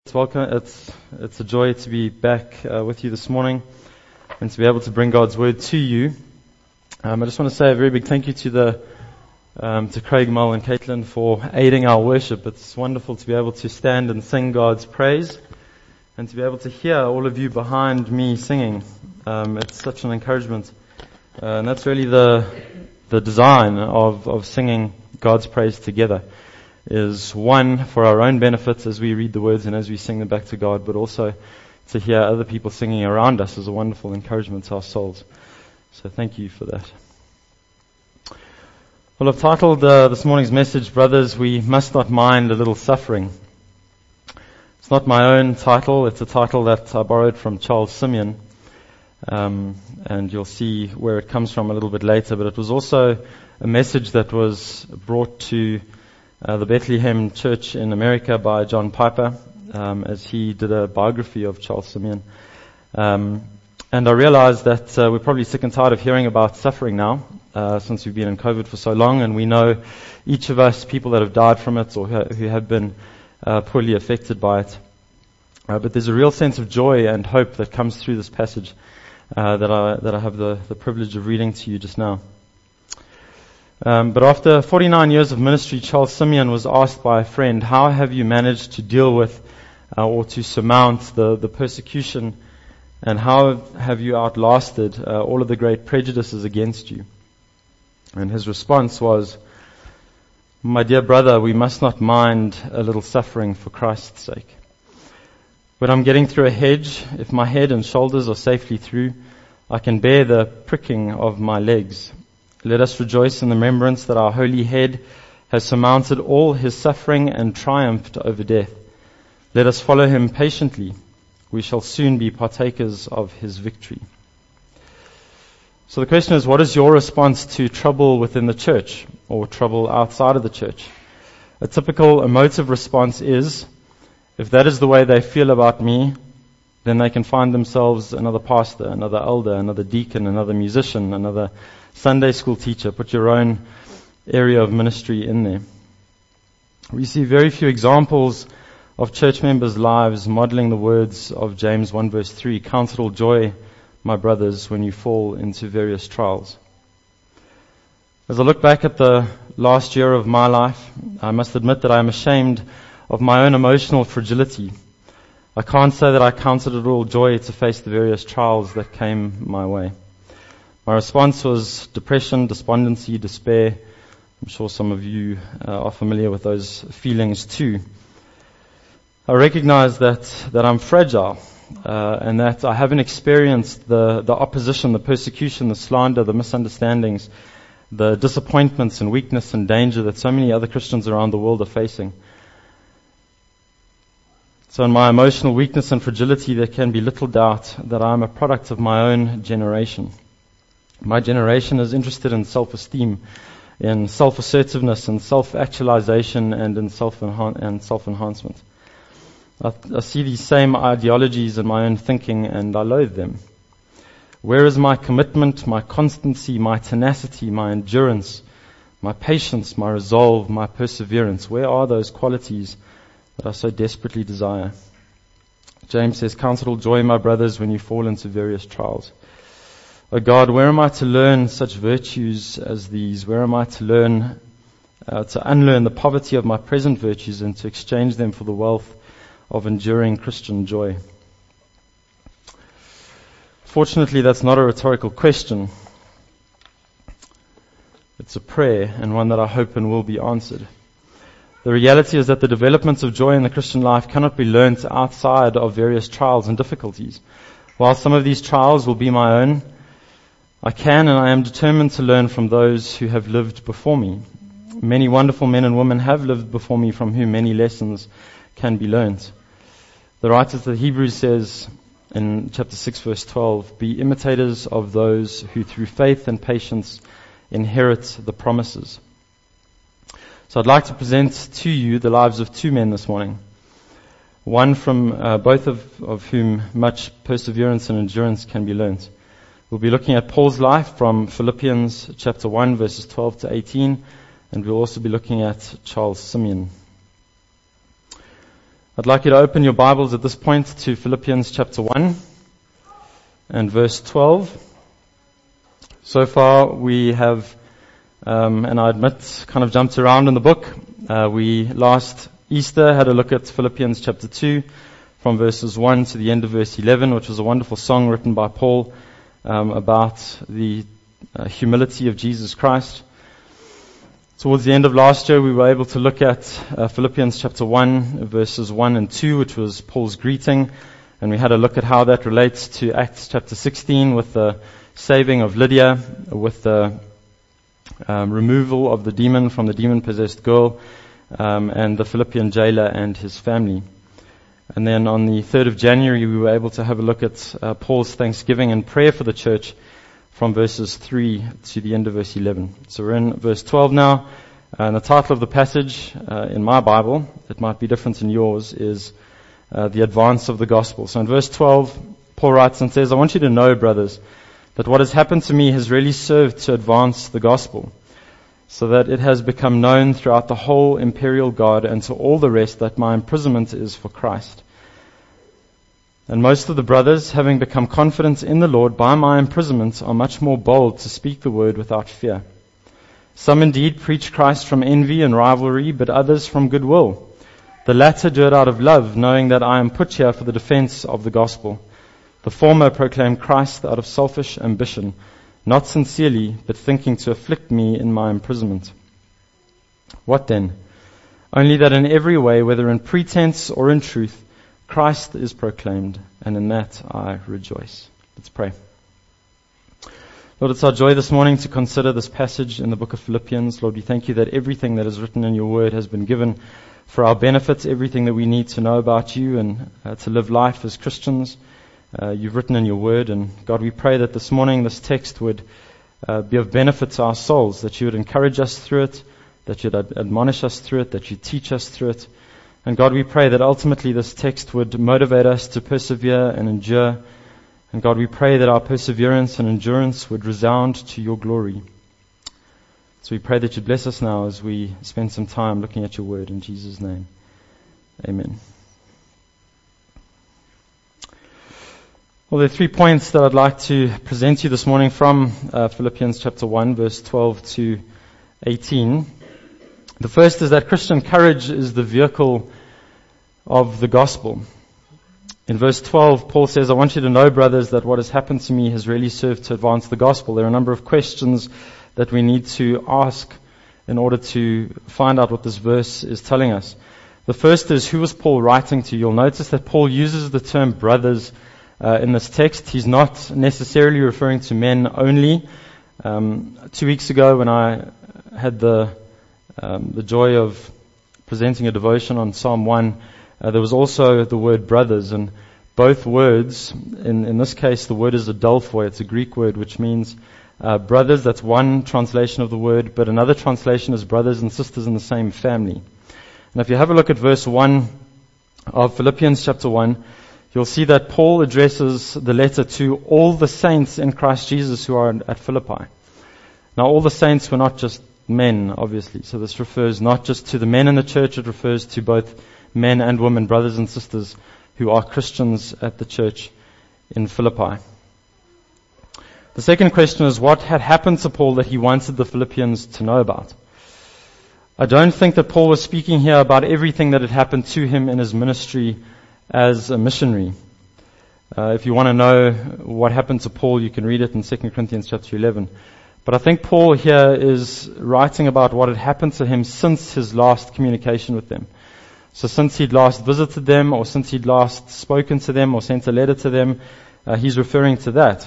It's a joy to be back with you this morning and to be able to bring God's word to you. I just want to say a very big thank you to Craig, Mel, and Caitlin for aiding our worship. It's wonderful to be able to stand and sing God's praise and to be able to hear all of you behind me singing. It's such an encouragement, and that's really the design of singing God's praise together. Is one, for our own benefits as we read the words and as we sing them back to God, but also to hear other people singing around us is a wonderful encouragement to our souls. So thank you for that. Well, I've titled this morning's message, Brothers, We Must Not Mind a Little Suffering. It's not my own title. It's a title that I borrowed from Charles Simeon. And you'll see where it comes from a little bit later. But it was also a message that was brought to the Bethlehem Church in America by John Piper, as he did a biography of Charles Simeon. And I realized that we're probably sick and tired of hearing about suffering now, since we've been in COVID for so long, and we know each of us people that have died from it or who have been poorly affected by it. But there's a real sense of joy and hope that comes through this passage that I have the privilege of reading to you just now. But after 49 years of ministry, Charles Simeon was asked by a friend, how have you managed to deal with or to surmount the persecution, and how have you outlasted all of the great prejudices against you? And his response was, my dear brother, we must not mind a little suffering for Christ's sake. When I'm getting through a hedge, if my head and shoulders are safely through, I can bear the pricking of my legs. Let us rejoice in the remembrance that our holy head has surmounted all his suffering and triumphed over death. Let us follow him patiently. We shall soon be partakers of his victory. So the question is, what is your response to trouble within the church or trouble outside of the church? A typical emotive response is, if that is the way they feel about me, then they can find themselves another pastor, another elder, another deacon, another musician, another Sunday school teacher. Put your own area of ministry in there. We see very few examples of church members' lives modeling the words of James 1 verse 3, count it all joy, my brothers, when you fall into various trials. As I look back at the last year of my life, I must admit that I am ashamed of my own emotional fragility. I can't say that I counted it all joy to face the various trials that came my way. My response was depression, despondency, despair. I'm sure some of you are familiar with those feelings too. I recognize that I'm fragile, and that I haven't experienced the opposition, the persecution, the slander, the misunderstandings, the disappointments and weakness and danger that so many other Christians around the world are facing. So in my emotional weakness and fragility, there can be little doubt that I'm a product of my own generation. My generation is interested in self-esteem, in self-assertiveness, and self-actualization, and in self-enhancement. I see these same ideologies in my own thinking, and I loathe them. Where is my commitment, my constancy, my tenacity, my endurance, my patience, my resolve, my perseverance? Where are those qualities that I so desperately desire? James says, count it all joy, my brothers, when you fall into various trials. O God, where am I to learn such virtues as these? Where am I to learn, to unlearn the poverty of my present virtues and to exchange them for the wealth of enduring Christian joy? Fortunately, that's not a rhetorical question. It's a prayer, and one that I hope and will be answered. The reality is that the development of joy in the Christian life cannot be learnt outside of various trials and difficulties. While some of these trials will be my own, I can and I am determined to learn from those who have lived before me. Many wonderful men and women have lived before me from whom many lessons can be learnt. The writer of the Hebrews says in chapter 6 verse 12, be imitators of those who through faith and patience inherit the promises. So I'd like to present to you the lives of two men this morning. One from both of whom much perseverance and endurance can be learnt. We'll be looking at Paul's life from Philippians chapter 1 verses 12 to 18, and we'll also be looking at Charles Simeon. I'd like you to open your Bibles at this point to Philippians chapter 1 and verse 12. So far we have, and I admit, kind of jumped around in the book. We last Easter had a look at Philippians chapter 2 from verses 1 to the end of verse 11, which was a wonderful song written by Paul about the humility of Jesus Christ. Towards the end of last year, we were able to look at Philippians chapter 1, verses 1 and 2, which was Paul's greeting. And we had a look at how that relates to Acts chapter 16 with the saving of Lydia, with the removal of the demon from the demon-possessed girl, and the Philippian jailer and his family. And then on the 3rd of January, we were able to have a look at Paul's thanksgiving and prayer for the church from verses 3 to the end of verse 11. So we're in verse 12 now. And the title of the passage in my Bible, it might be different in yours, is The Advance of the Gospel. So in verse 12, Paul writes and says, I want you to know, brothers, that what has happened to me has really served to advance the gospel, so that it has become known throughout the whole imperial guard and to all the rest that my imprisonment is for Christ. And most of the brothers, having become confident in the Lord by my imprisonment, are much more bold to speak the word without fear. Some indeed preach Christ from envy and rivalry, but others from goodwill. The latter do it out of love, knowing that I am put here for the defense of the gospel. The former proclaim Christ out of selfish ambition, not sincerely, but thinking to afflict me in my imprisonment. What then? Only that in every way, whether in pretense or in truth, Christ is proclaimed, and in that I rejoice. Let's pray. Lord, it's our joy this morning to consider this passage in the book of Philippians. Lord, we thank you that everything that is written in your word has been given for our benefit, everything that we need to know about you and to live life as Christians. You've written in your word, and God, we pray that this morning this text would be of benefit to our souls, that you would encourage us through it, that you'd admonish us through it, that you'd teach us through it. And God, we pray that ultimately this text would motivate us to persevere and endure. And God, we pray that our perseverance and endurance would resound to your glory. So we pray that you bless us now as we spend some time looking at your word. In Jesus' name, amen. Well, there are 3 points that I'd like to present to you this morning from Philippians chapter 1, verse 12 to 18. The first is that Christian courage is the vehicle of the gospel. In verse 12, Paul says, I want you to know, brothers, that what has happened to me has really served to advance the gospel. There are a number of questions that we need to ask in order to find out what this verse is telling us. The first is, who was Paul writing to? You'll notice that Paul uses the term brothers in this text. He's not necessarily referring to men only. 2 weeks ago when I had the joy of presenting a devotion on Psalm 1, there was also the word brothers, and both words, in this case the word is adelphoi, it's a Greek word which means brothers. That's one translation of the word, but another translation is brothers and sisters in the same family. And if you have a look at verse 1 of Philippians chapter 1, you'll see that Paul addresses the letter to all the saints in Christ Jesus who are at Philippi. Now all the saints were not just men, obviously. So this refers not just to the men in the church, it refers to both men and women, brothers and sisters who are Christians at the church in Philippi. The second question is, what had happened to Paul that he wanted the Philippians to know about? I don't think that Paul was speaking here about everything that had happened to him in his ministry as a missionary. If you want to know what happened to Paul, you can read it in 2 Corinthians chapter 11. But I think Paul here is writing about what had happened to him since his last communication with them. So since he'd last visited them, or since he'd last spoken to them, or sent a letter to them, he's referring to that.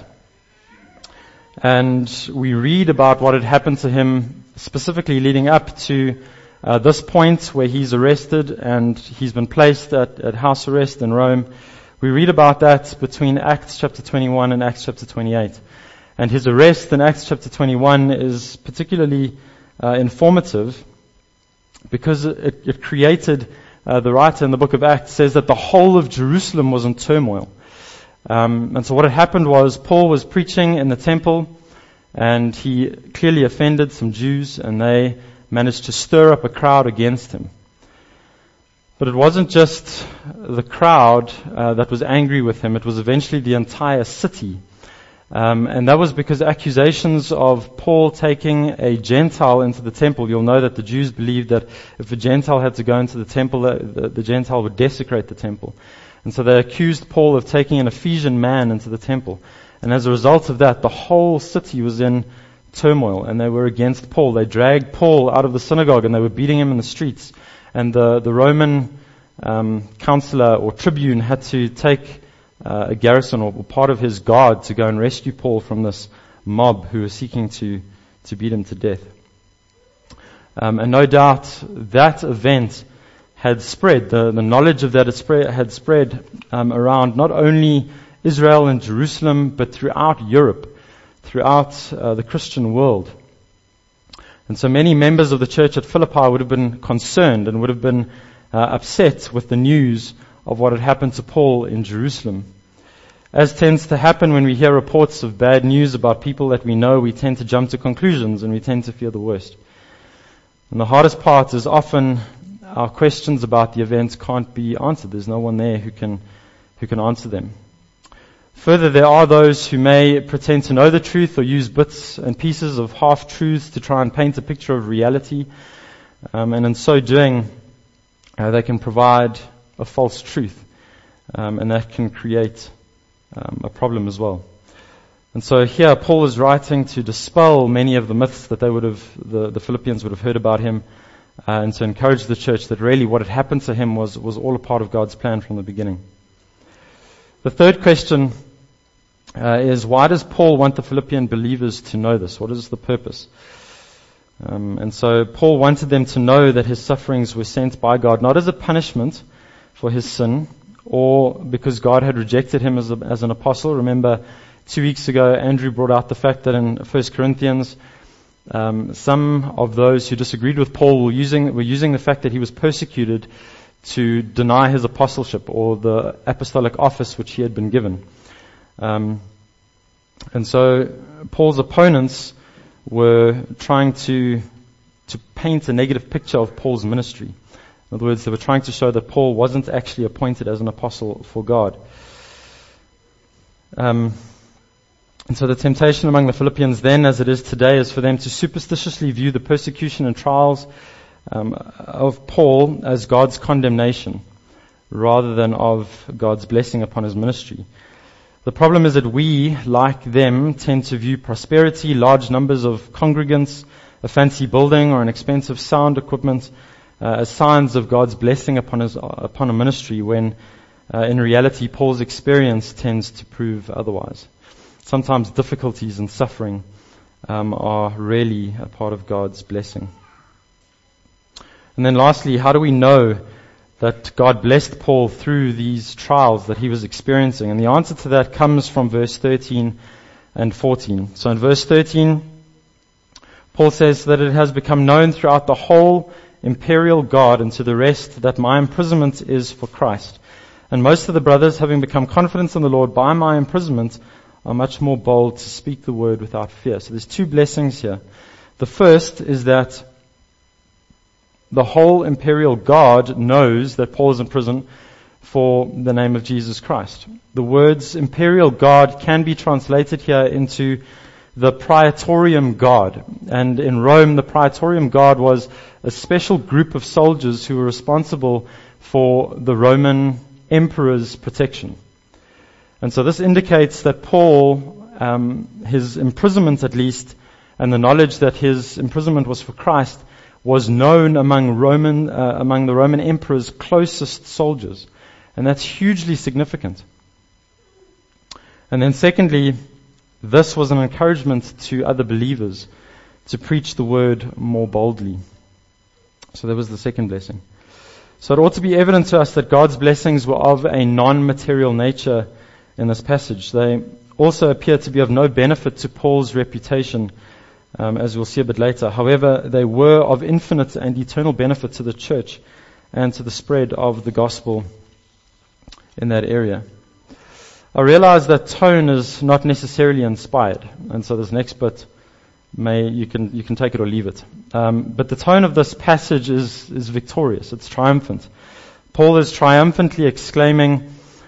And we read about what had happened to him specifically leading up to this point where he's arrested and he's been placed at house arrest in Rome. We read about that between Acts chapter 21 and Acts chapter 28. And his arrest in Acts chapter 21 is particularly informative because it created, the writer in the book of Acts says that the whole of Jerusalem was in turmoil. And so what had happened was Paul was preaching in the temple and he clearly offended some Jews and they managed to stir up a crowd against him. But it wasn't just the crowd that was angry with him. It was eventually the entire city. And that was because accusations of Paul taking a Gentile into the temple. You'll know that the Jews believed that if a Gentile had to go into the temple, the Gentile would desecrate the temple. And so they accused Paul of taking an Ephesian man into the temple. And as a result of that, the whole city was in turmoil, and they were against Paul. They dragged Paul out of the synagogue, and they were beating him in the streets. And the Roman counselor or tribune had to take a garrison or part of his guard to go and rescue Paul from this mob who was seeking to beat him to death. And no doubt that event had spread. The knowledge of that had spread around not only Israel and Jerusalem, but throughout Europe, throughout the Christian world. And so many members of the church at Philippi would have been concerned and would have been upset with the news of what had happened to Paul in Jerusalem. As tends to happen when we hear reports of bad news about people that we know, we tend to jump to conclusions and we tend to fear the worst. And the hardest part is often our questions about the events can't be answered. There's no one there who can answer them. Further, there are those who may pretend to know the truth or use bits and pieces of half-truths to try and paint a picture of reality. And in so doing, they can provide a false truth. And that can create a problem as well. And so here Paul is writing to dispel many of the myths that the Philippians would have heard about him, and to encourage the church that really what had happened to him was all a part of God's plan from the beginning. The third question is, why does Paul want the Philippian believers to know this? What is the purpose? And so Paul wanted them to know that his sufferings were sent by God, not as a punishment for his sin, or because God had rejected him as an apostle. Remember, 2 weeks ago, Andrew brought out the fact that in 1 Corinthians, some of those who disagreed with Paul were using the fact that he was persecuted to deny his apostleship or the apostolic office which he had been given. And so Paul's opponents were trying to paint a negative picture of Paul's ministry. In other words, they were trying to show that Paul wasn't actually appointed as an apostle for God. And so the temptation among the Philippians then, as it is today, is for them to superstitiously view the persecution and trials of Paul as God's condemnation, rather than of God's blessing upon his ministry. The problem is that we, like them, tend to view prosperity, large numbers of congregants, a fancy building, or an expensive sound equipment as signs of God's blessing upon a ministry, when in reality Paul's experience tends to prove otherwise. Sometimes difficulties and suffering are really a part of God's blessing. And then lastly, how do we know that God blessed Paul through these trials that he was experiencing? And the answer to that comes from verse 13 and 14. So in verse 13, Paul says that it has become known throughout the whole imperial guard and to the rest that my imprisonment is for Christ. And most of the brothers, having become confident in the Lord by my imprisonment, are much more bold to speak the word without fear. So there's two blessings here. The first is that the whole imperial guard knows that Paul is in prison for the name of Jesus Christ. The words imperial guard can be translated here into the Praetorium Guard. And in Rome, the Praetorium Guard was a special group of soldiers who were responsible for the Roman emperor's protection. And so this indicates that Paul, his imprisonment at least, and the knowledge that his imprisonment was for Christ, was known among the Roman emperor's closest soldiers. And that's hugely significant. And then secondly, this was an encouragement to other believers to preach the word more boldly. So that was the second blessing. So it ought to be evident to us that God's blessings were of a non-material nature in this passage. They also appear to be of no benefit to Paul's reputation, as we'll see a bit later. However, they were of infinite and eternal benefit to the church and to the spread of the gospel in that area. I realize that tone is not necessarily inspired, and so this next bit you can take it or leave it. But the tone of this passage is victorious. It's triumphant. Paul is triumphantly exclaiming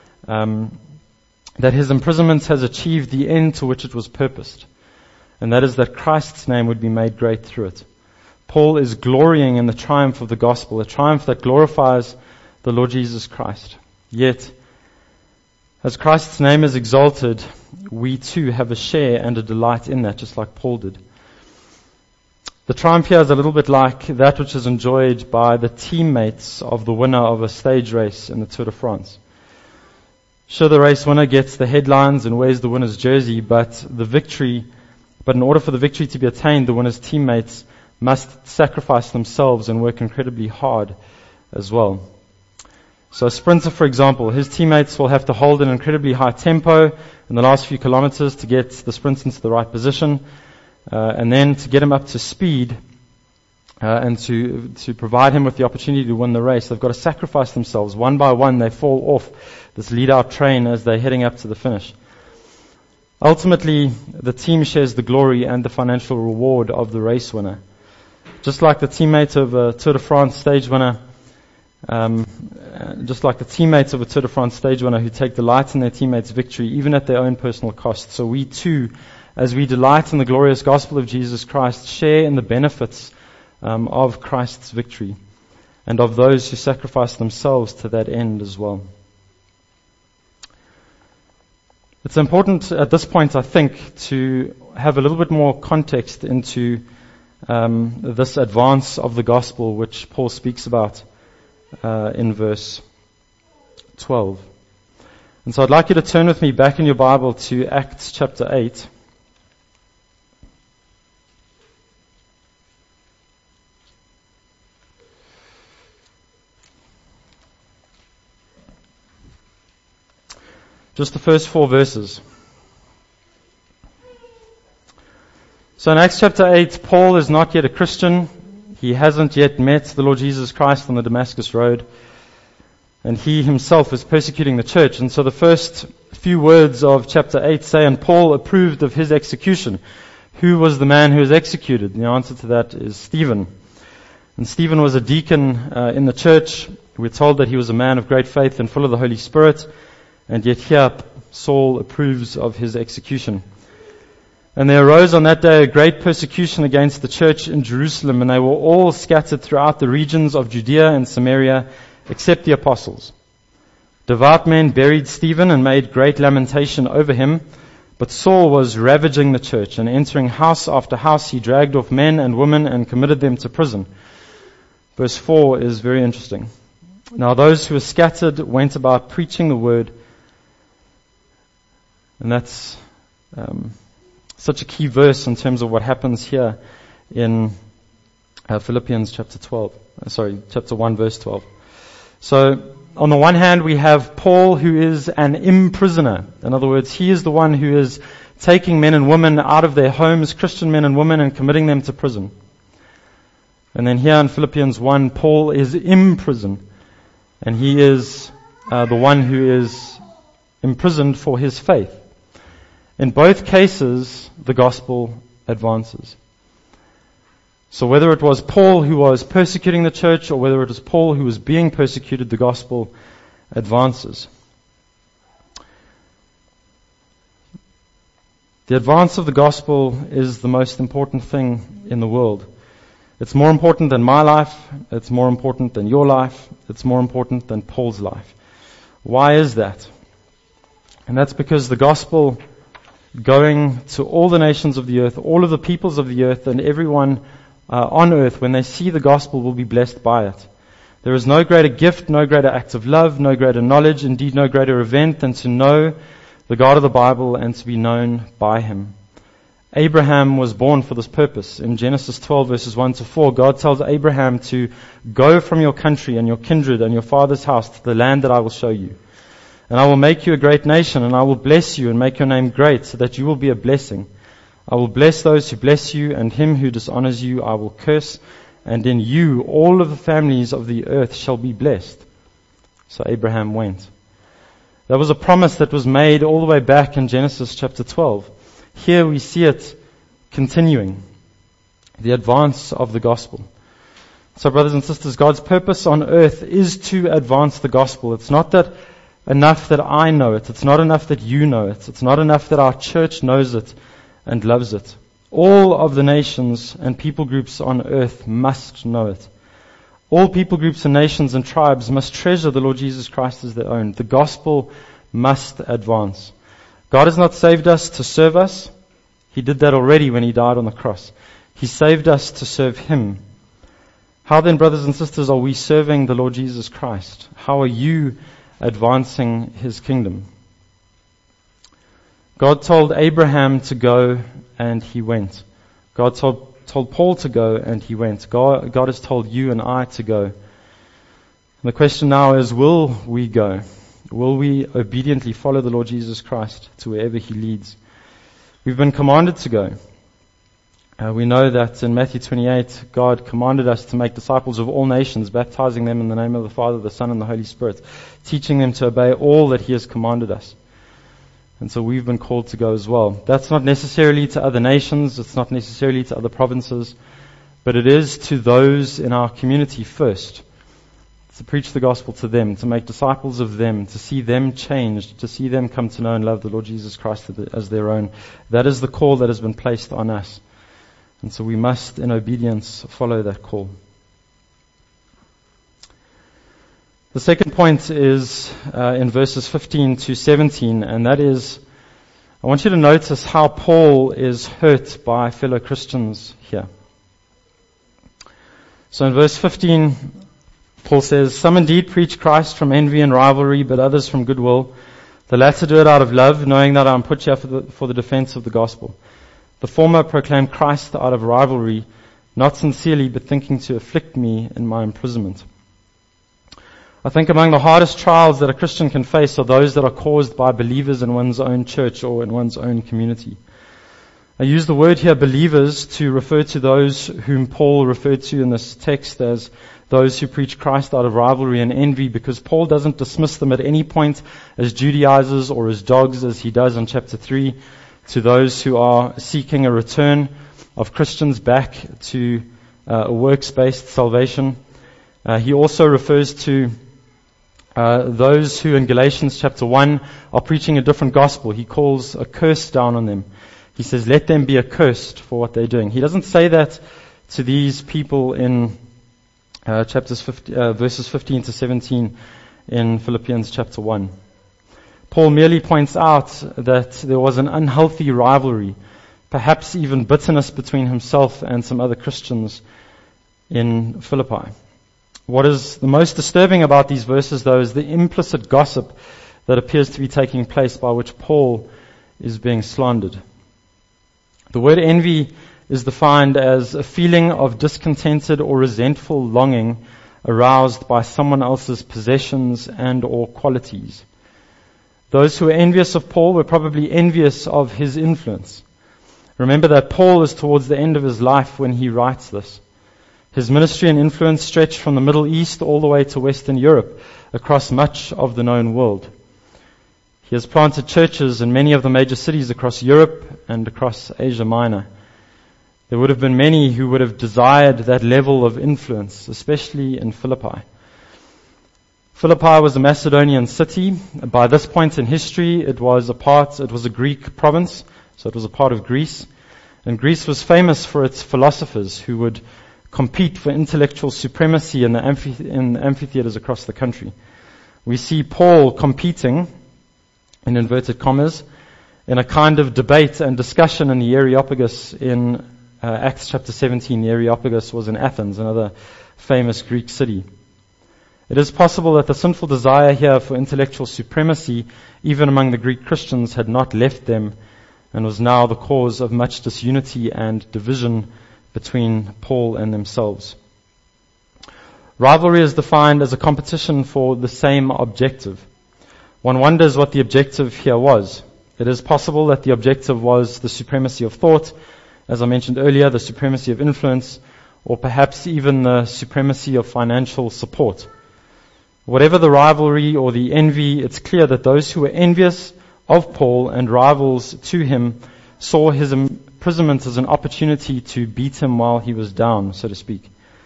that his imprisonment has achieved the end to which it was purposed, and that is that Christ's name would be made great through it. Paul is glorying in the triumph of the gospel, a triumph that glorifies the Lord Jesus Christ. Yet, as Christ's name is exalted, we too have a share and a delight in that, just like Paul did. The triumph here is a little bit like that which is enjoyed by the teammates of the winner of a stage race in the Tour de France. Sure, the race winner gets the headlines and wears the winner's jersey, but in order for the victory to be attained, the winner's teammates must sacrifice themselves and work incredibly hard as well. So a sprinter, for example, his teammates will have to hold an incredibly high tempo in the last few kilometers to get the sprint into the right position, and then to get him up to speed and to provide him with the opportunity to win the race. They've got to sacrifice themselves. One by one, they fall off this lead-out train as they're heading up to the finish. Ultimately, the team shares the glory and the financial reward of the race winner. Just like the teammates of a Tour de France stage winner, who take delight in their teammates' victory, even at their own personal cost. So we too, as we delight in the glorious gospel of Jesus Christ, share in the benefits of Christ's victory and of those who sacrifice themselves to that end as well. It's important at this point, I think, to have a little bit more context into this advance of the gospel which Paul speaks about in verse 12. And so I'd like you to turn with me back in your Bible to Acts chapter 8. Just the first 4 verses. So in Acts chapter 8, Paul is not yet a Christian. He hasn't yet met the Lord Jesus Christ on the Damascus Road. And he himself is persecuting the church. And so the first few words of chapter 8 say, "And Paul approved of his execution." Who was the man who was executed? The answer to that is Stephen. And Stephen was a deacon in the church. We're told that he was a man of great faith and full of the Holy Spirit. And yet here Saul approves of his execution. And there arose on that day a great persecution against the church in Jerusalem, and they were all scattered throughout the regions of Judea and Samaria, except the apostles. Devout men buried Stephen and made great lamentation over him, but Saul was ravaging the church, and entering house after house, he dragged off men and women and committed them to prison. Verse 4 is very interesting. Now those who were scattered went about preaching the word. And that's such a key verse in terms of what happens here in Philippians chapter 1 verse 12. So on the one hand we have Paul, who is an imprisoner. In other words, he is the one who is taking men and women out of their homes, Christian men and women, and committing them to prison. And then here in Philippians 1, Paul is in prison, and he is the one who is imprisoned for his faith. In both cases, the gospel advances. So whether it was Paul who was persecuting the church or whether it was Paul who was being persecuted, the gospel advances. The advance of the gospel is the most important thing in the world. It's more important than my life. It's more important than your life. It's more important than Paul's life. Why is that? And that's because the gospel going to all the nations of the earth, all of the peoples of the earth, and everyone on earth, when they see the gospel, will be blessed by it. There is no greater gift, no greater act of love, no greater knowledge, indeed no greater event than to know the God of the Bible and to be known by Him. Abraham was born for this purpose. In Genesis 12 verses 1 to 4, God tells Abraham to go from your country and your kindred and your father's house to the land that I will show you. And I will make you a great nation, and I will bless you and make your name great, so that you will be a blessing. I will bless those who bless you, and him who dishonors you I will curse, and in you all of the families of the earth shall be blessed. So Abraham went. That was a promise that was made all the way back in Genesis chapter 12. Here we see it continuing, the advance of the gospel. So brothers and sisters, God's purpose on earth is to advance the gospel. It's not that enough that I know it. It's not enough that you know it. It's not enough that our church knows it and loves it. All of the nations and people groups on earth must know it. All people groups and nations and tribes must treasure the Lord Jesus Christ as their own. The gospel must advance. God has not saved us to serve us. He did that already when He died on the cross. He saved us to serve Him. How then, brothers and sisters, are we serving the Lord Jesus Christ? How are you advancing His kingdom? God told Abraham to go, and he went. God told Paul to go, and he went. God has told you and I to go. And the question now is, will we go? Will we obediently follow the Lord Jesus Christ to wherever He leads? We've been commanded to go. We know that in Matthew 28, God commanded us to make disciples of all nations, baptizing them in the name of the Father, the Son, and the Holy Spirit, teaching them to obey all that He has commanded us. And so we've been called to go as well. That's not necessarily to other nations, it's not necessarily to other provinces, but it is to those in our community first. To preach the gospel to them, to make disciples of them, to see them changed, to see them come to know and love the Lord Jesus Christ as their own. That is the call that has been placed on us. And so we must, in obedience, follow that call. The second point is in verses 15 to 17, and that is, I want you to notice how Paul is hurt by fellow Christians here. So in verse 15, Paul says, "Some indeed preach Christ from envy and rivalry, but others from goodwill. The latter do it out of love, knowing that I am put here for the defense of the gospel. The former proclaim Christ out of rivalry, not sincerely, but thinking to afflict me in my imprisonment." I think among the hardest trials that a Christian can face are those that are caused by believers in one's own church or in one's own community. I use the word here, believers, to refer to those whom Paul referred to in this text as those who preach Christ out of rivalry and envy, because Paul doesn't dismiss them at any point as Judaizers or as dogs, as he does in chapter 3, to those who are seeking a return of Christians back to a works-based salvation. He also refers to those who in Galatians chapter 1 are preaching a different gospel. He calls a curse down on them. He says, let them be accursed for what they're doing. He doesn't say that to these people in verses 15 to 17 in Philippians chapter 1. Paul merely points out that there was an unhealthy rivalry, perhaps even bitterness between himself and some other Christians in Philippi. What is the most disturbing about these verses, though, is the implicit gossip that appears to be taking place by which Paul is being slandered. The word envy is defined as a feeling of discontented or resentful longing aroused by someone else's possessions and or qualities. Those who were envious of Paul were probably envious of his influence. Remember that Paul is towards the end of his life when he writes this. His ministry and influence stretched from the Middle East all the way to Western Europe, across much of the known world. He has planted churches in many of the major cities across Europe and across Asia Minor. There would have been many who would have desired that level of influence, especially in Philippi. Philippi was a Macedonian city. By this point in history, it was a Greek province, so it was a part of Greece. And Greece was famous for its philosophers who would compete for intellectual supremacy in the amphitheaters across the country. We see Paul competing, in inverted commas, in a kind of debate and discussion in the Areopagus in Acts chapter 17. The Areopagus was in Athens, another famous Greek city. It is possible that the sinful desire here for intellectual supremacy, even among the Greek Christians, had not left them and was now the cause of much disunity and division between Paul and themselves. Rivalry is defined as a competition for the same objective. One wonders what the objective here was. It is possible that the objective was the supremacy of thought, as I mentioned earlier, the supremacy of influence, or perhaps even the supremacy of financial support. Whatever the rivalry or the envy, it's clear that those who were envious of Paul and rivals to him saw his imprisonment as an opportunity to beat him while he was down, so to speak.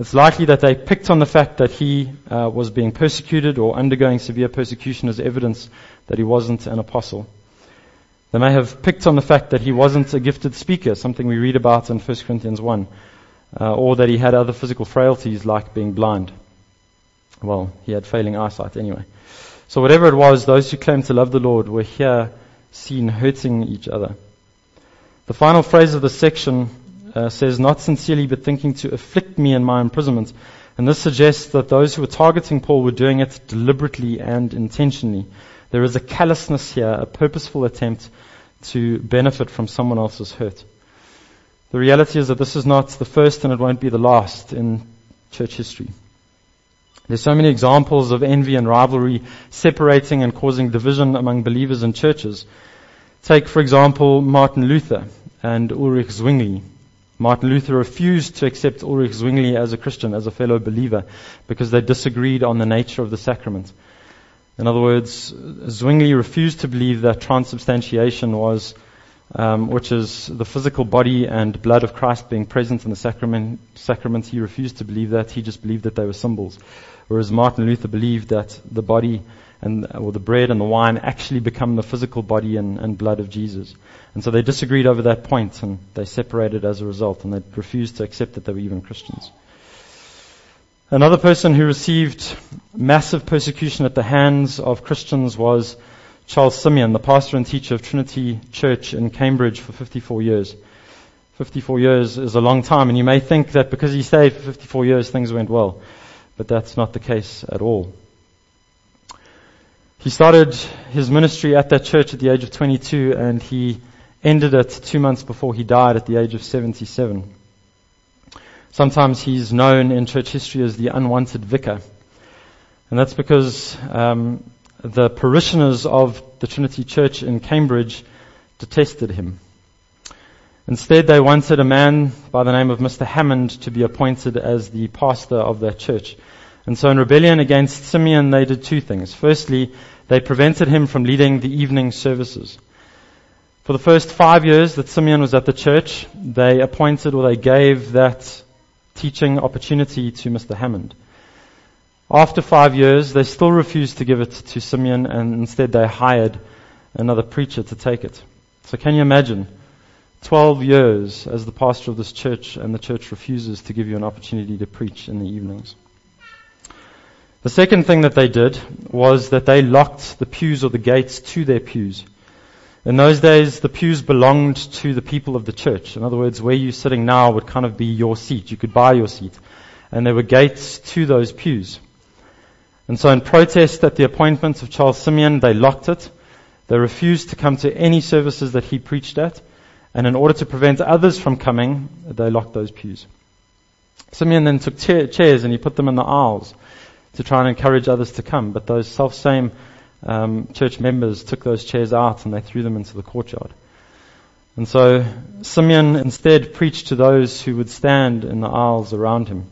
It's likely that they picked on the fact that he was being persecuted or undergoing severe persecution as evidence that he wasn't an apostle. They may have picked on the fact that he wasn't a gifted speaker, something we read about in 1 Corinthians 1, or that he had other physical frailties like being blind. Well, he had failing eyesight anyway. So whatever it was, those who claimed to love the Lord were here seen hurting each other. The final phrase of the section says, not sincerely but thinking to afflict me in my imprisonment. And this suggests that those who were targeting Paul were doing it deliberately and intentionally. There is a callousness here, a purposeful attempt to benefit from someone else's hurt. The reality is that this is not the first and it won't be the last in church history. There's so many examples of envy and rivalry separating and causing division among believers in churches. Take, for example, Martin Luther and Ulrich Zwingli. Martin Luther refused to accept Ulrich Zwingli as a Christian, as a fellow believer, because they disagreed on the nature of the sacrament. In other words, Zwingli refused to believe that transubstantiation was, which is the physical body and blood of Christ being present in the sacrament. He refused to believe that. He just believed that they were symbols. Whereas Martin Luther believed that the body or the bread and the wine actually become the physical body and blood of Jesus. And so they disagreed over that point, and they separated as a result, and they refused to accept that they were even Christians. Another person who received massive persecution at the hands of Christians was Charles Simeon, the pastor and teacher of Trinity Church in Cambridge for 54 years. 54 years is a long time, and you may think that because he stayed for 54 years, things went well. But that's not the case at all. He started his ministry at that church at the age of 22, and he ended it 2 months before he died at the age of 77. Sometimes he's known in church history as the unwanted vicar. And that's because the parishioners of the Trinity Church in Cambridge detested him. Instead, they wanted a man by the name of Mr. Hammond to be appointed as the pastor of that church. And so in rebellion against Simeon, they did two things. Firstly, they prevented him from leading the evening services. For the first 5 years that Simeon was at the church, they appointed or they gave that teaching opportunity to Mr. Hammond. After 5 years, they still refused to give it to Simeon, and instead they hired another preacher to take it. So can you imagine 12 years as the pastor of this church, and the church refuses to give you an opportunity to preach in the evenings? The second thing that they did was that they locked the pews or the gates to their pews. In those days, the pews belonged to the people of the church. In other words, where you're sitting now would kind of be your seat. You could buy your seat. And there were gates to those pews. And so in protest at the appointment of Charles Simeon, they locked it. They refused to come to any services that he preached at. And in order to prevent others from coming, they locked those pews. Simeon then took chairs and he put them in the aisles to try and encourage others to come. But those self-same church members took those chairs out and they threw them into the courtyard. And so Simeon instead preached to those who would stand in the aisles around him.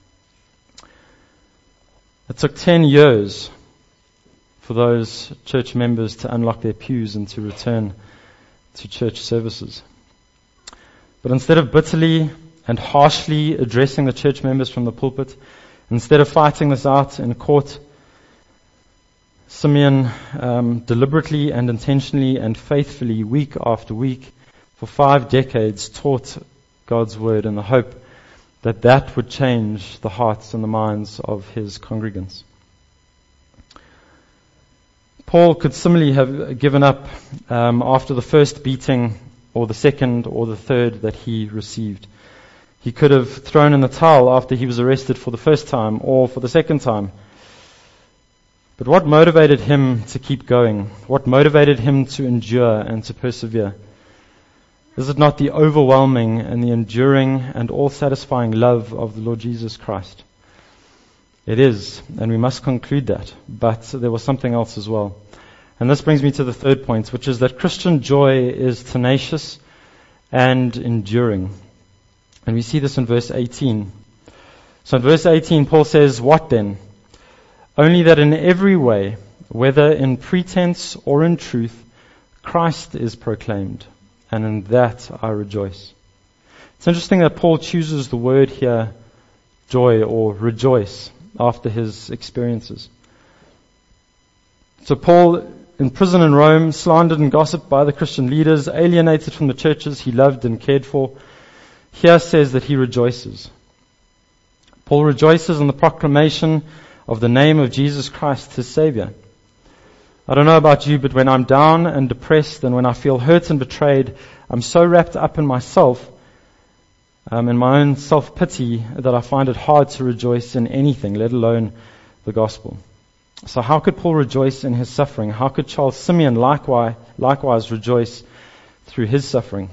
It took 10 years for those church members to unlock their pews and to return to church services. But instead of bitterly and harshly addressing the church members from the pulpit, instead of fighting this out in court, Simeon deliberately and intentionally and faithfully, week after week, for 5 decades, taught God's word in the hope that that would change the hearts and the minds of his congregants. Paul could similarly have given up after the first beating or the second or the third that he received. He could have thrown in the towel after he was arrested for the first time or for the second time. But what motivated him to keep going? What motivated him to endure and to persevere? Is it not the overwhelming and the enduring and all-satisfying love of the Lord Jesus Christ? It is, and we must conclude that. But there was something else as well. And this brings me to the third point, which is that Christian joy is tenacious and enduring. And we see this in verse 18. So in verse 18, Paul says, "What then? Only that in every way, whether in pretense or in truth, Christ is proclaimed, and in that I rejoice." It's interesting that Paul chooses the word here, joy or rejoice after his experiences. So Paul, in prison in Rome, slandered and gossiped by the Christian leaders, alienated from the churches he loved and cared for, here says that he rejoices. Paul rejoices in the proclamation of the name of Jesus Christ, his Savior. I don't know about you, but when I'm down and depressed and when I feel hurt and betrayed, I'm so wrapped up in myself, in my own self-pity, that I find it hard to rejoice in anything, let alone the gospel. So how could Paul rejoice in his suffering? How could Charles Simeon likewise rejoice through his suffering?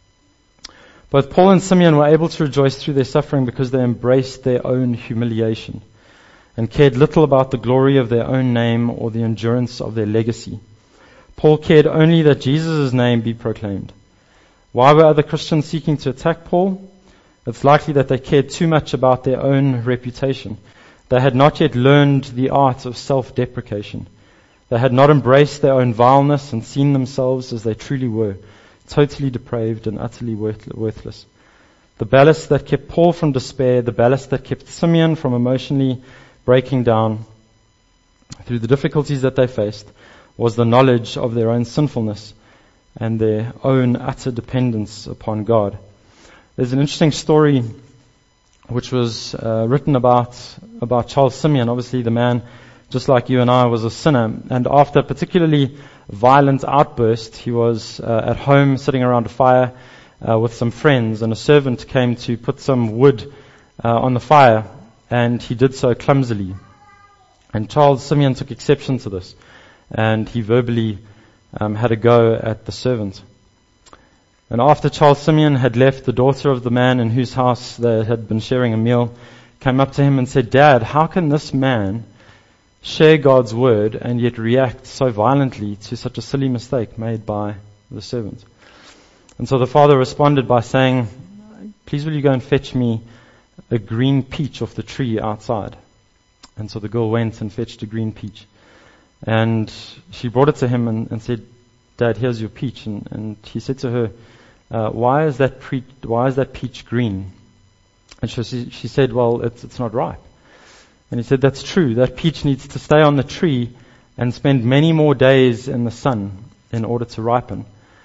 Both Paul and Simeon were able to rejoice through their suffering because they embraced their own humiliation and cared little about the glory of their own name or the endurance of their legacy. Paul cared only that Jesus' name be proclaimed. Why were other Christians seeking to attack Paul? It's likely that they cared too much about their own reputation. They had not yet learned the art of self-deprecation. They had not embraced their own vileness and seen themselves as they truly were, totally depraved and utterly worthless. The ballast that kept Paul from despair, the ballast that kept Simeon from emotionally breaking down through the difficulties that they faced, was the knowledge of their own sinfulness and their own utter dependence upon God. There's an interesting story which was written about Charles Simeon. Obviously, the man, just like you and I, was a sinner. And after a particularly violent outburst, he was at home sitting around a fire with some friends, and a servant came to put some wood on the fire, and he did so clumsily. And Charles Simeon took exception to this, and he verbally had a go at the servant. And after Charles Simeon had left, the daughter of the man in whose house they had been sharing a meal came up to him and said, "Dad, how can this man share God's word and yet react so violently to such a silly mistake made by the servant?" And so the father responded by saying, "Please will you go and fetch me a green peach off the tree outside?" And so the girl went and fetched a green peach. And she brought it to him and said, "Dad, here's your peach." And he said to her, why is that peach green?" And she said, "Well, it's not ripe." And he said, "That's true. That peach needs to stay on the tree and spend many more days in the sun in order to ripen.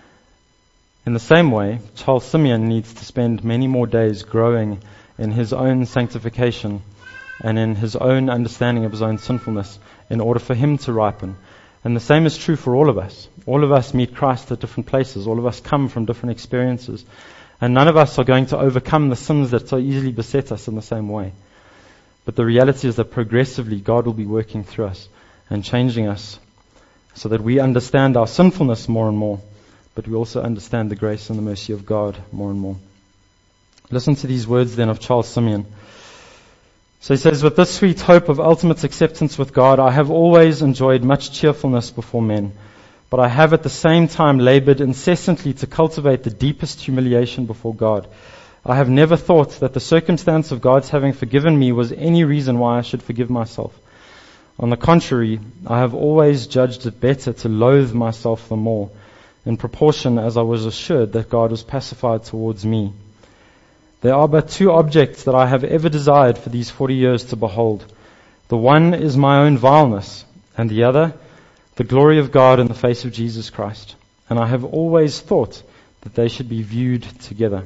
In the same way, Charles Simeon needs to spend many more days growing in his own sanctification and in his own understanding of his own sinfulness in order for him to ripen." And the same is true for all of us. All of us meet Christ at different places. All of us come from different experiences. And none of us are going to overcome the sins that so easily beset us in the same way. But the reality is that progressively God will be working through us and changing us so that we understand our sinfulness more and more, but we also understand the grace and the mercy of God more and more. Listen to these words then of Charles Simeon. So he says, "With this sweet hope of ultimate acceptance with God, I have always enjoyed much cheerfulness before men, but I have at the same time labored incessantly to cultivate the deepest humiliation before God. I have never thought that the circumstance of God's having forgiven me was any reason why I should forgive myself. On the contrary, I have always judged it better to loathe myself the more, in proportion as I was assured that God was pacified towards me. There are but two objects that I have ever desired for these 40 years to behold. The one is my own vileness, and the other, the glory of God in the face of Jesus Christ. And I have always thought that they should be viewed together."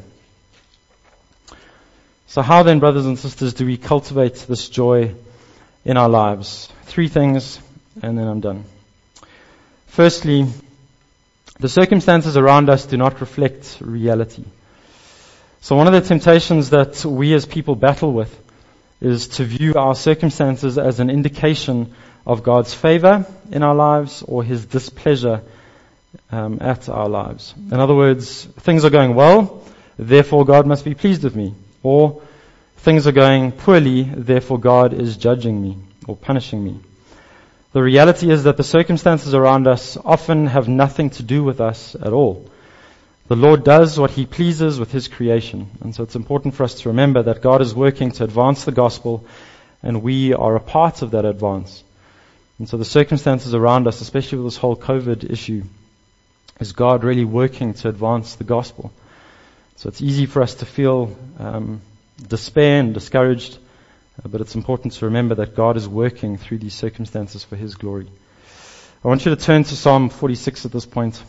So how then, brothers and sisters, do we cultivate this joy in our lives? 3 things, and then I'm done. Firstly, the circumstances around us do not reflect reality. So one of the temptations that we as people battle with is to view our circumstances as an indication of God's favor in our lives or His displeasure at our lives. In other words, things are going well, therefore God must be pleased with me. Or things are going poorly, therefore God is judging me or punishing me. The reality is that the circumstances around us often have nothing to do with us at all. The Lord does what He pleases with His creation. And so it's important for us to remember that God is working to advance the gospel, and we are a part of that advance. And so the circumstances around us, especially with this whole COVID issue, is God really working to advance the gospel. So it's easy for us to feel despair and discouraged, But it's important to remember that God is working through these circumstances for His glory. I want you to turn to Psalm 46 at this point.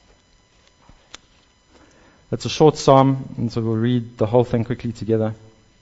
It's a short psalm, and so we'll read the whole thing quickly together.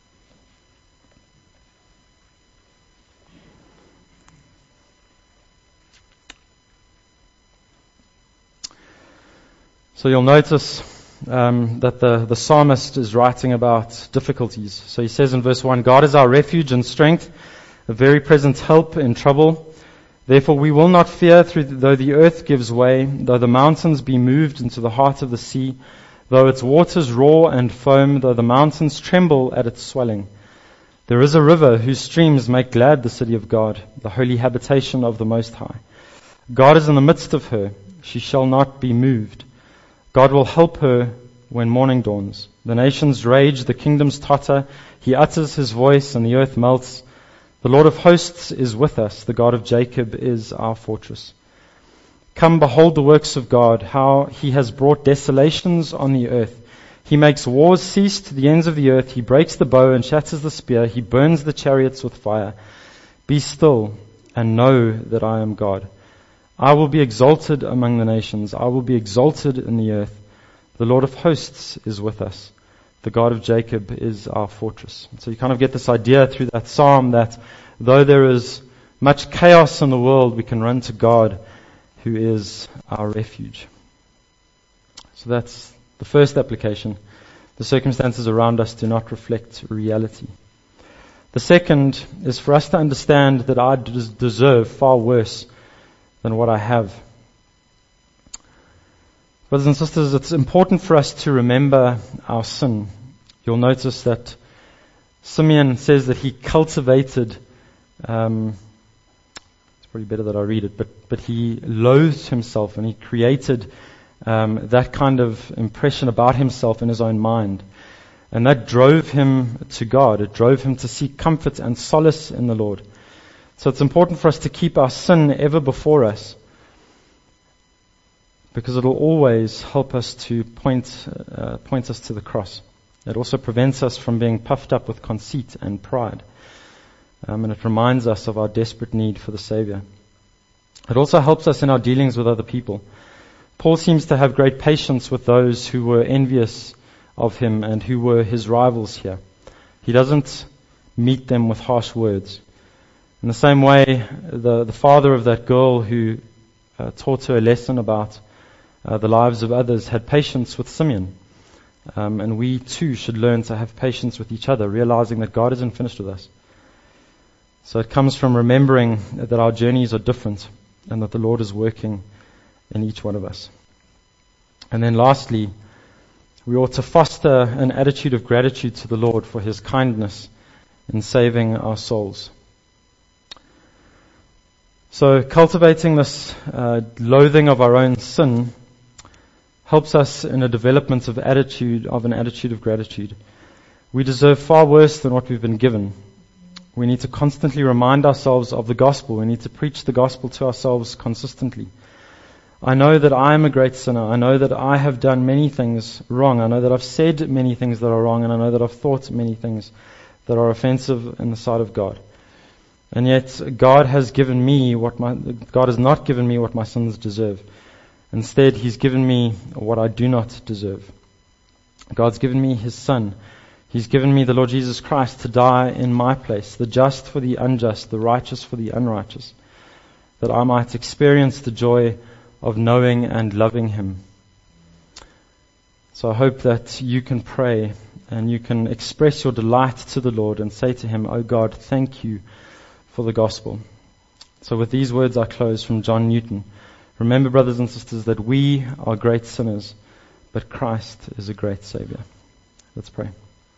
So you'll notice that the psalmist is writing about difficulties. So he says in verse 1, God is our refuge and strength, a very present help in trouble. Therefore we will not fear, though the earth gives way, though the mountains be moved into the heart of the sea, though its waters roar and foam, though the mountains tremble at its swelling. There is a river whose streams make glad the city of God, the holy habitation of the Most High. God is in the midst of her. She shall not be moved. God will help her when morning dawns. The nations rage, the kingdoms totter. He utters His voice and the earth melts. The Lord of hosts is with us. The God of Jacob is our fortress. Come, behold the works of God, how He has brought desolations on the earth. He makes wars cease to the ends of the earth. He breaks the bow and shatters the spear. He burns the chariots with fire. Be still and know that I am God. I will be exalted among the nations. I will be exalted in the earth. The Lord of hosts is with us. The God of Jacob is our fortress. So you kind of get this idea through that psalm that though there is much chaos in the world, we can run to God who is our refuge. So that's the first application. The circumstances around us do not reflect reality. The second is for us to understand that I deserve far worse than what I have. Brothers and sisters, it's important for us to remember our sin. You'll notice that Simeon says that he cultivated, it's probably better that I read it, but he loathed himself and he created that kind of impression about himself in his own mind. And that drove him to God. It drove him to seek comfort and solace in the Lord. So it's important for us to keep our sin ever before us, because it will always help us to point us to the cross. It also prevents us from being puffed up with conceit and pride. And it reminds us of our desperate need for the Savior. It also helps us in our dealings with other people. Paul seems to have great patience with those who were envious of him and who were his rivals here. He doesn't meet them with harsh words. In the same way, the father of that girl who taught her a lesson about the lives of others had patience with Simeon. And we too should learn to have patience with each other, realizing that God isn't finished with us. So it comes from remembering that our journeys are different and that the Lord is working in each one of us. And then lastly, we ought to foster an attitude of gratitude to the Lord for His kindness in saving our souls. So cultivating this loathing of our own sin helps us in a development of an attitude of gratitude. We deserve far worse than what we've been given. We need to constantly remind ourselves of the gospel. We need to preach the gospel to ourselves consistently. I know that I am a great sinner. I know that I have done many things wrong. I know that I've said many things that are wrong, and I know that I've thought many things that are offensive in the sight of God. And yet, God has not given me what my sins deserve. Instead, He's given me what I do not deserve. God's given me His Son. He's given me the Lord Jesus Christ to die in my place, the just for the unjust, the righteous for the unrighteous, that I might experience the joy of knowing and loving Him. So I hope that you can pray and you can express your delight to the Lord and say to Him, "Oh God, thank you for the gospel." So with these words I close from John Newton. Remember, brothers and sisters, that we are great sinners, but Christ is a great Savior. Let's pray.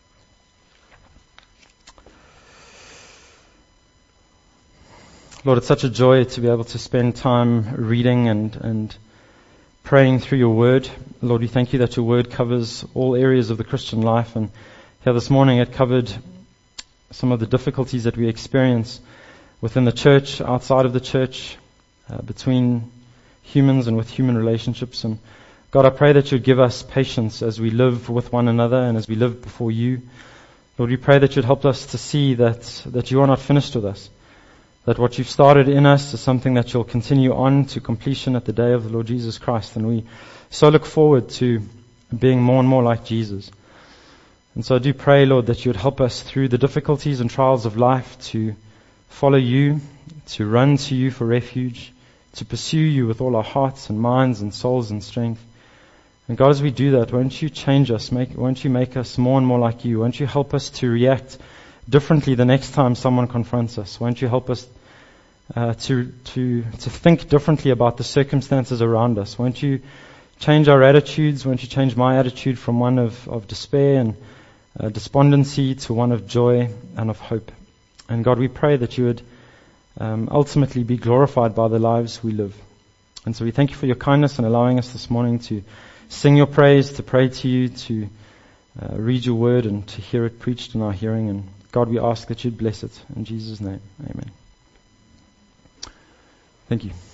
Lord, it's such a joy to be able to spend time reading and praying through your word. Lord, we thank you that your word covers all areas of the Christian life. And here this morning it covered some of the difficulties that we experience within the church, outside of the church, between humans and with human relationships. And God, I pray that you'd give us patience as we live with one another and as we live before you. Lord, we pray that you'd help us to see that you are not finished with us, that what you've started in us is something that you'll continue on to completion at the day of the Lord Jesus Christ. And we so look forward to being more and more like Jesus. And so I do pray, Lord, that you would help us through the difficulties and trials of life to follow you, to run to you for refuge, to pursue you with all our hearts and minds and souls and strength. And God, as we do that, won't you change us? Won't you make us more and more like you? Won't you help us to react differently the next time someone confronts us? Won't you help us to think differently about the circumstances around us? Won't you change our attitudes? Won't you change my attitude from one of despair and despondency to one of joy and of hope? And God, we pray that you would ultimately be glorified by the lives we live. And so we thank you for your kindness and allowing us this morning to sing your praise, to pray to you, to read your word and to hear it preached in our hearing. And God, we ask that you'd bless it. In Jesus' name, amen. Thank you.